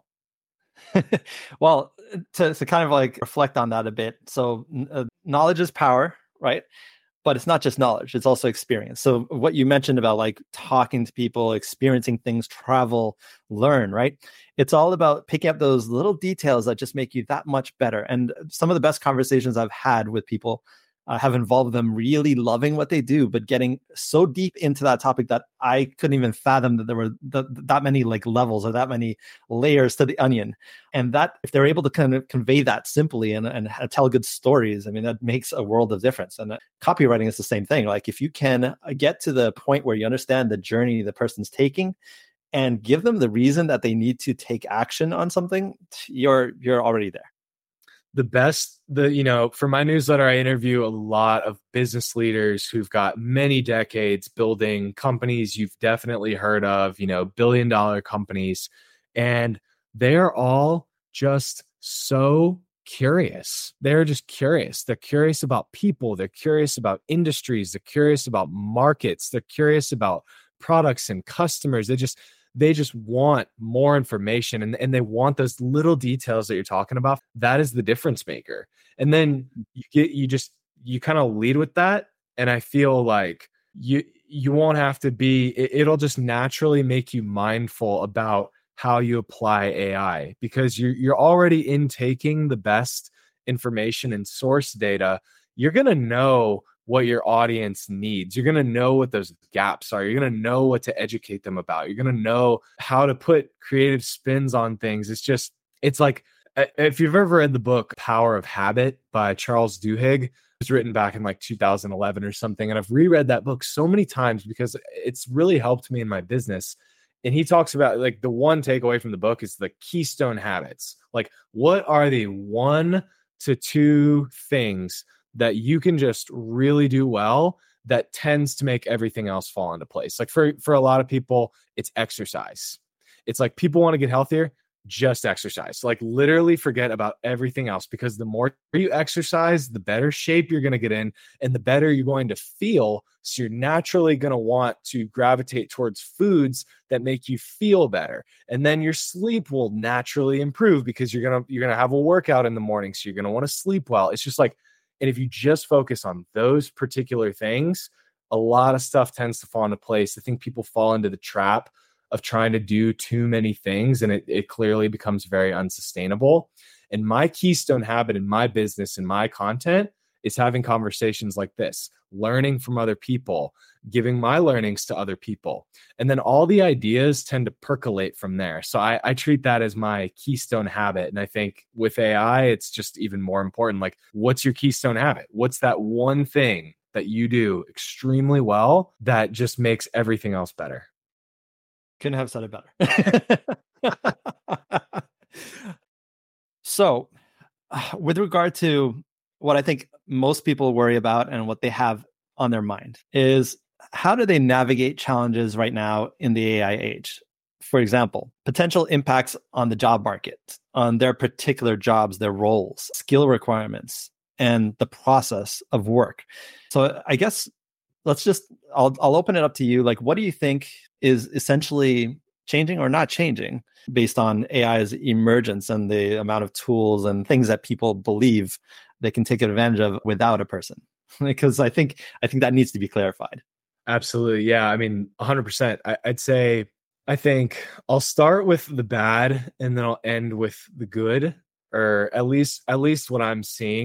Well, to, to kind of like reflect on that a bit. So uh, knowledge is power, right? But it's not just knowledge, it's also experience. So what you mentioned about like talking to people, experiencing things, travel, learn, right? It's all about picking up those little details that just make you that much better. And some of the best conversations I've had with people uh, have involved them really loving what they do, but getting so deep into that topic that I couldn't even fathom that there were th- that many like levels or that many layers to the onion. And that if they're able to kind of convey that simply and, and tell good stories, I mean, that makes a world of difference. And uh, copywriting is the same thing. Like if you can get to the point where you understand the journey the person's taking and give them the reason that they need to take action on something, you're you're already there. The best, the, you know, for my newsletter, I interview a lot of business leaders who've got many decades building companies you've definitely heard of, you know, billion dollar companies. And they're all just so curious. They're just curious. They're curious about people. They're curious about industries. They're curious about markets. They're curious about products and customers. They just, they just want more information, and, and they want those little details that you're talking about. That is the difference maker. And then you get, you just, you kind of lead with that. And I feel like you, you won't have to be, it, it'll just naturally make you mindful about how you apply A I, because you're, you're already intaking the best information and source data. You're going to know what your audience needs. You're going to know what those gaps are. You're going to know what to educate them about. You're going to know how to put creative spins on things. It's just, it's like, if you've ever read the book Power of Habit by Charles Duhigg, it was written back in like two thousand eleven or something. And I've reread that book so many times because it's really helped me in my business. And he talks about like the one takeaway from the book is the keystone habits. Like, what are the one to two things that you can just really do well that tends to make everything else fall into place? Like for, for a lot of people, it's exercise. It's like people want to get healthier, just exercise. Like literally forget about everything else, because the more you exercise, the better shape you're going to get in and the better you're going to feel. So you're naturally going to want to gravitate towards foods that make you feel better. And then your sleep will naturally improve because you're going to, you're going to have a workout in the morning. So you're going to want to sleep well. It's just like, and if you just focus on those particular things, a lot of stuff tends to fall into place. I think people fall into the trap of trying to do too many things, and it, it clearly becomes very unsustainable. And my keystone habit in my business and my content is having conversations like this, learning from other people, giving my learnings to other people. And then all the ideas tend to percolate from there. So I, I treat that as my keystone habit. And I think with A I, it's just even more important. Like, what's your keystone habit? What's that one thing that you do extremely well that just makes everything else better? Couldn't have said it better. So, uh, with regard to what I think most people worry about and what they have on their mind is, how do they navigate challenges right now in the A I age? For example, potential impacts on the job market, on their particular jobs, their roles, skill requirements, and the process of work. So I guess let's just, I'll, I'll open it up to you. Like, what do you think is essentially changing or not changing based on A I's emergence and the amount of tools and things that people believe they can take advantage of without a person? Because I think, I think that needs to be clarified. Absolutely. Yeah. I mean, one hundred percent. I, I'd say, I think I'll start with the bad and then I'll end with the good, or at least, at least what I'm seeing.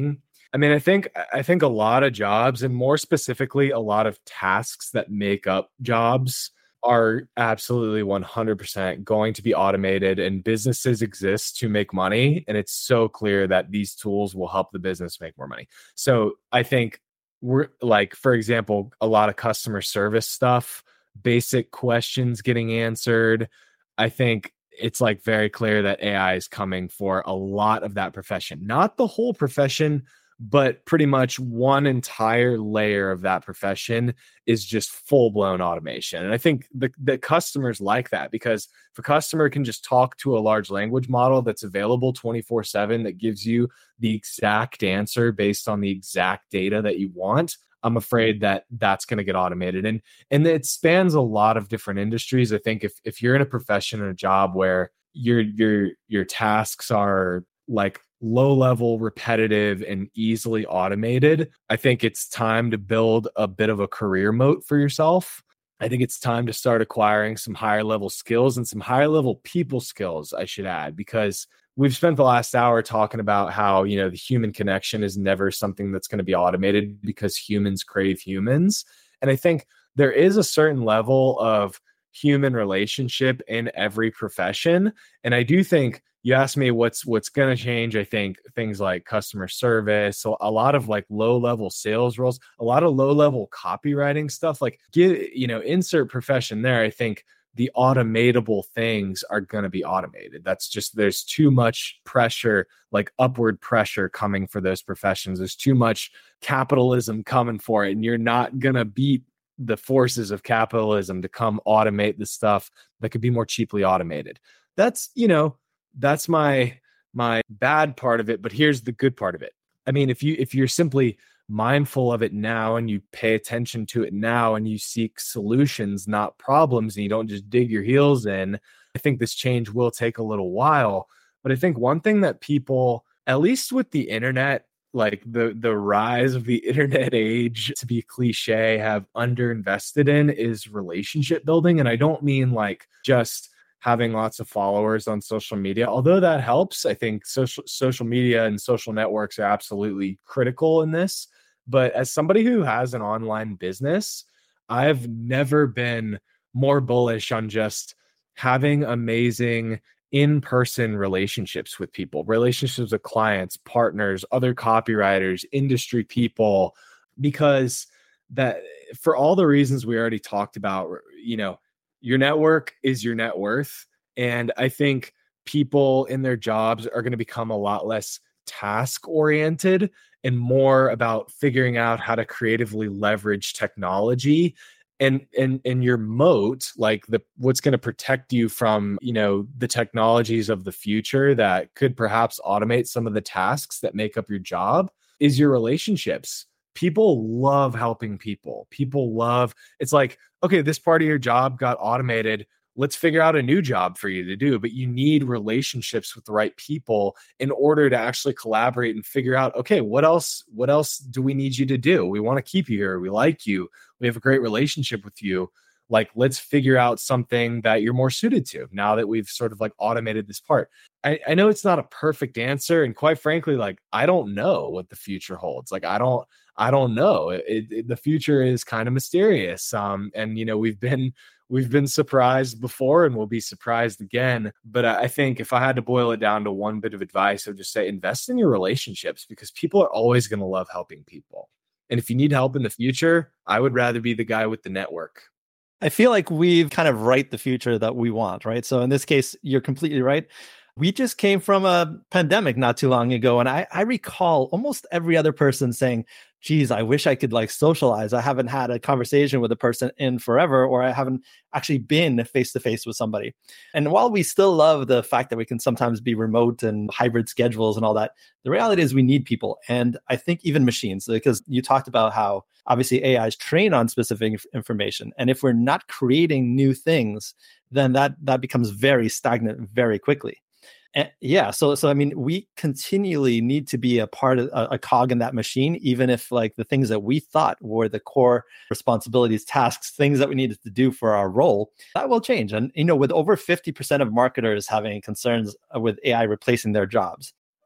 I mean, I think I think a lot of jobs, and more specifically, a lot of tasks that make up jobs are absolutely one hundred percent going to be automated, and businesses exist to make money. And it's so clear that these tools will help the business make more money. So I think we're like, for example, a lot of customer service stuff, basic questions getting answered. I think it's like very clear that A I is coming for a lot of that profession, not the whole profession, but pretty much one entire layer of that profession is just full-blown automation. And I think the, the customers like that, because if a customer can just talk to a large language model that's available twenty-four seven, that gives you the exact answer based on the exact data that you want, I'm afraid that that's going to get automated. And, and it spans a lot of different industries. I think if, if you're in a profession or a job where your, your, your tasks are like low level, repetitive, and easily automated, I think it's time to build a bit of a career moat for yourself. I think it's time to start acquiring some higher level skills and some higher level people skills, I should add, because we've spent the last hour talking about how, you know, the human connection is never something that's going to be automated because humans crave humans. And I think there is a certain level of human relationship in every profession. And I do think, you asked me what's what's going to change. I think things like customer service, so a lot of like low level sales roles, a lot of low level copywriting stuff, like get, you know, insert profession there. I think the automatable things are going to be automated. That's just, there's too much pressure, like upward pressure coming for those professions. There's too much capitalism coming for it. And you're not going to beat the forces of capitalism to come automate the stuff that could be more cheaply automated. That's, you know, that's my my bad part of it, but here's the good part of it. I mean, if you if you're simply mindful of it now and you pay attention to it now and you seek solutions, not problems, and you don't just dig your heels in, I think this change will take a little while. But I think one thing that people, at least with the internet, like the the rise of the internet age, to be cliche, have underinvested in is relationship building. And I don't mean like just having lots of followers on social media, although that helps. I think social social media and social networks are absolutely critical in this. But as somebody who has an online business, I've never been more bullish on just having amazing in-person relationships with people, relationships with clients, partners, other copywriters, industry people, because that, for all the reasons we already talked about, you know, your network is your net worth. And I think people in their jobs are going to become a lot less task oriented and more about figuring out how to creatively leverage technology. And, and, and your moat, like the what's going to protect you from, you know, the technologies of the future that could perhaps automate some of the tasks that make up your job, is your relationships. People love helping people. People love, it's like, okay, this part of your job got automated. Let's figure out a new job for you to do. But you need relationships with the right people in order to actually collaborate and figure out, okay, what else, what else do we need you to do? We want to keep you here. We like you. We have a great relationship with you. Like, let's figure out something that you're more suited to now that we've sort of like automated this part. I, I know it's not a perfect answer. And quite frankly, like, I don't know what the future holds. Like, I don't, I don't know. It, it, the future is kind of mysterious. Um, and, you know, we've been, we've been surprised before and we'll be surprised again. But I think if I had to boil it down to one bit of advice, I would just say invest in your relationships, because people are always going to love helping people. And if you need help in the future, I would rather be the guy with the network. I feel like we've kind of write the future that we want, right? So in this case, you're completely right. We just came from a pandemic not too long ago. And I, I recall almost every other person saying, geez, I wish I could like socialize. I haven't had a conversation with a person in forever, or I haven't actually been face to face with somebody. And while we still love the fact that we can sometimes be remote and hybrid schedules and all that, the reality is we need people. And I think even machines, because you talked about how obviously A I is trained on specific information. And if we're not creating new things, then that, that becomes very stagnant very quickly. And yeah, so so I mean, we continually need to be a part of a, a cog in that machine, even if like the things that we thought were the core responsibilities, tasks, things that we needed to do for our role, that will change. And you know, with over fifty percent of marketers having concerns with A I replacing their jobs,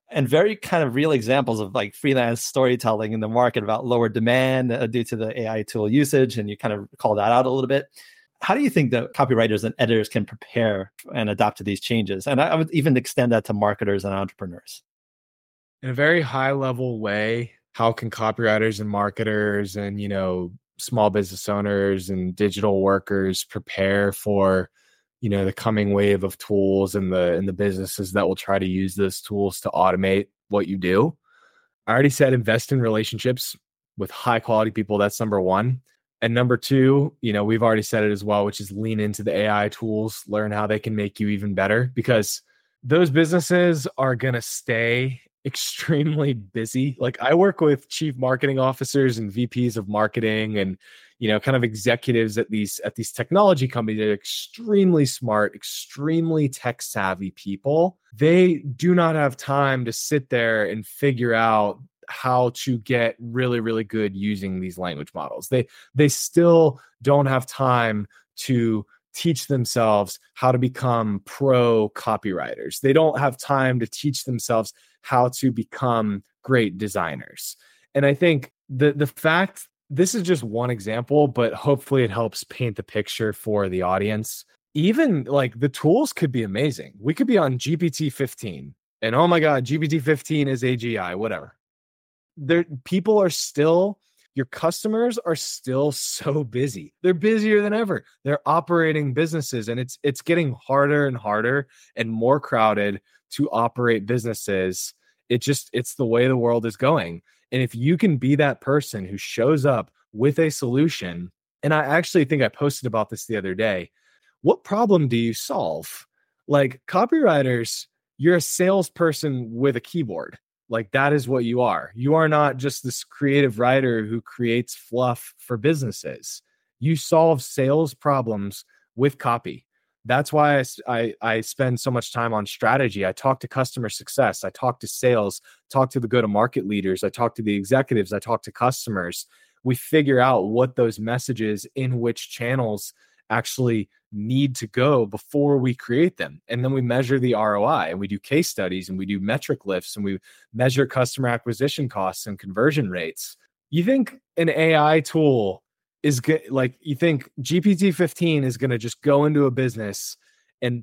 and very kind of real examples of like freelance storytelling in the market about lower demand uh, due to the A I tool usage. And you kind of call that out a little bit. How do you think that copywriters and editors can prepare and adapt to these changes? And I, I would even extend that to marketers and entrepreneurs. In a very high level way, how can copywriters and marketers and, you know, small business owners and digital workers prepare for, you know, the coming wave of tools and the and the businesses that will try to use those tools to automate what you do? I already said invest in relationships with high quality people. That's number one. And number two, you know, we've already said it as well, which is lean into the A I tools, learn how they can make you even better, because those businesses are going to stay extremely busy. Like I work with chief marketing officers and V Ps of marketing and, you know, kind of executives at these, at these technology companies that are extremely smart, extremely tech savvy people. They do not have time to sit there and figure out how to get really, really good using these language models. They, they still don't have time to teach themselves how to become pro copywriters. They don't have time to teach themselves how to become great designers. And I think the the fact, this is just one example, but hopefully it helps paint the picture for the audience. Even like the tools could be amazing. We could be on G P T fifteen and oh my God, G P T fifteen is A G I, whatever. There, people are still, your customers are still so busy. They're busier than ever. They're operating businesses, and it's it's getting harder and harder and more crowded to operate businesses. It just, it's the way the world is going. And if you can be that person who shows up with a solution, and I actually think I posted about this the other day, what problem do you solve? Like copywriters, you're a salesperson with a keyboard. Like that is what you are. You are not just this creative writer who creates fluff for businesses. You solve sales problems with copy. That's why I, I, I spend so much time on strategy. I talk to customer success. I talk to sales, talk to the go-to-market leaders. I talk to the executives. I talk to customers. We figure out what those messages in which channels actually need to go before we create them. And then we measure the R O I, and we do case studies, and we do metric lifts, and we measure customer acquisition costs and conversion rates. You think an A I tool is good? Like you think G P T fifteen is going to just go into a business and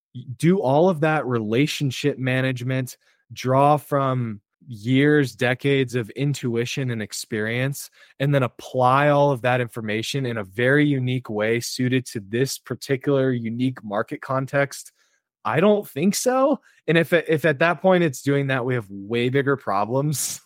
do all of that relationship management, draw from years, decades of intuition and experience, and then apply all of that information in a very unique way suited to this particular unique market context? I don't think so. And if if at that point it's doing that, we have way bigger problems.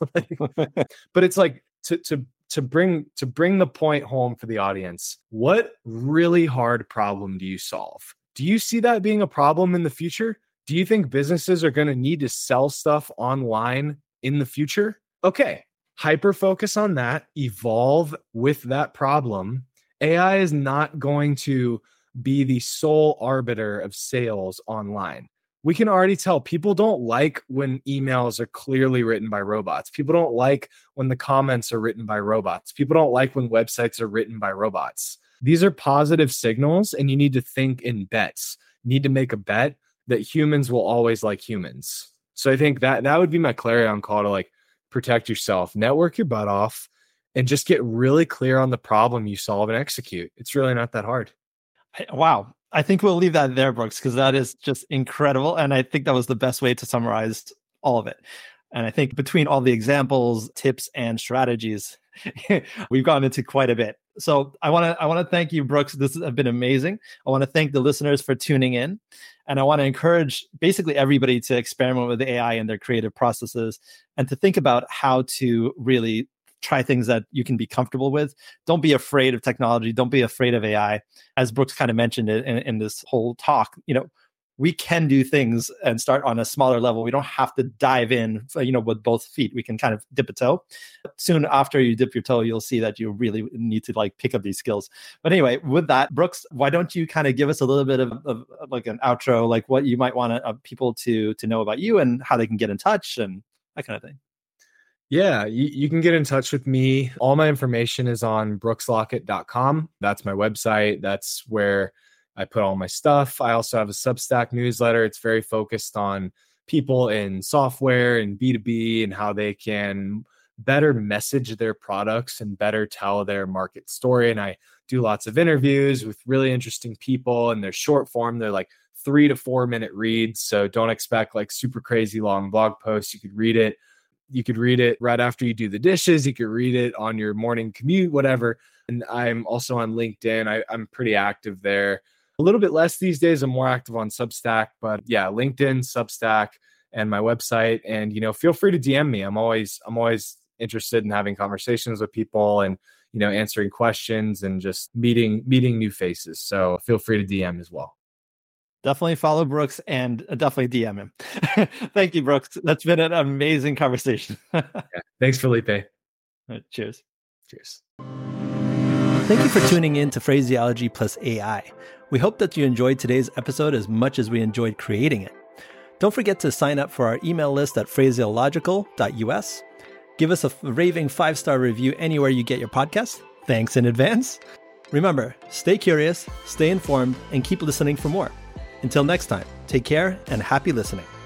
But it's like to to to bring to bring the point home for the audience, what really hard problem do you solve? Do you see that being a problem in the future? Do you think businesses are going to need to sell stuff online in the future? Okay, hyper focus on that, evolve with that problem. A I is not going to be the sole arbiter of sales online. We can already tell people don't like when emails are clearly written by robots. People don't like when the comments are written by robots. People don't like when websites are written by robots. These are positive signals, and you need to think in bets. You need to make a bet that humans will always like humans. So I think that that would be my clarion call to like protect yourself, network your butt off, and just get really clear on the problem you solve and execute. It's really not that hard. Wow. I think we'll leave that there, Brooks, because that is just incredible. And I think that was the best way to summarize all of it. And I think between all the examples, tips, and strategies, we've gone into quite a bit. So I want to I want to thank you, Brooks. This has been amazing. I want to thank the listeners for tuning in. And I want to encourage basically everybody to experiment with A I in their creative processes and to think about how to really try things that you can be comfortable with. Don't be afraid of technology. Don't be afraid of A I. As Brooks kind of mentioned it in, in this whole talk, you know, we can do things and start on a smaller level. We don't have to dive in, you know, with both feet. We can kind of dip a toe. Soon after you dip your toe, you'll see that you really need to like pick up these skills. But anyway, with that, Brooks, why don't you kind of give us a little bit of, of, of like an outro, like what you might want uh, people to to know about you and how they can get in touch and that kind of thing. Yeah, you, you can get in touch with me. All my information is on brooks lockett dot com. That's my website. That's where I put all my stuff. I also have a Substack newsletter. It's very focused on people in software and B two B and how they can better message their products and better tell their market story. And I do lots of interviews with really interesting people, and they're short form. They're like three to four minute reads. So don't expect like super crazy long blog posts. You could read it. You could read it right after you do the dishes. You could read it on your morning commute, whatever. And I'm also on LinkedIn. I, I'm pretty active there. A little bit less these days. I'm more active on Substack, but yeah, LinkedIn, Substack, and my website. And, you know, feel free to D M me. I'm always, I'm always interested in having conversations with people and, you know, answering questions and just meeting, meeting new faces. So feel free to D M as well. Definitely follow Brooks and definitely D M him. Thank you, Brooks. That's been an amazing conversation. Yeah. Thanks, Felipe. Right, cheers. Cheers. Thank you for tuning in to Phraseology Plus A I. We hope that you enjoyed today's episode as much as we enjoyed creating it. Don't forget to sign up for our email list at phraseological dot U S. Give us a raving five-star review anywhere you get your podcast. Thanks in advance. Remember, stay curious, stay informed, and keep listening for more. Until next time, take care and happy listening.